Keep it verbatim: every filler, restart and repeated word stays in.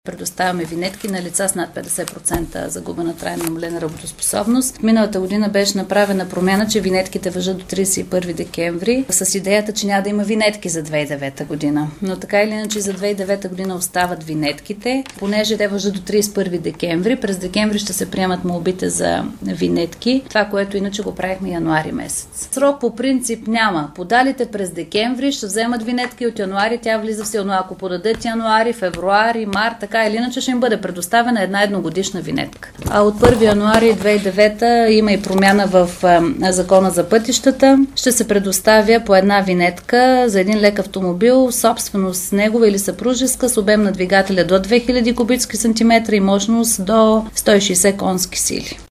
Предоставяме винетки на лица с над петдесет процента загубена трайно намалена работоспособност. Миналата година беше направена промяна, че винетките важат до тридесет и първи декември, с идеята, че няма да има винетки за две хиляди и девета година. Но така или иначе за две хиляди и девета година остават винетките, понеже те важат до тридесет и първи декември. През декември ще се приемат молбите за винетки, това, което иначе го правихме януари месец. Срок по принцип няма. Подалите през декември ще вземат винетки от януари, тя влиза в сила. Ако подадат януари, февруари, март, така или иначе ще им бъде предоставена една едногодишна винетка. А от първи януари две хиляди и девета има и промяна в а, закона за пътищата. Ще се предоставя по една винетка за един лек автомобил, собственост негова или съпружеска, с обем на двигателя до две хиляди кубически сантиметра и мощност до сто и шейсет конски сили.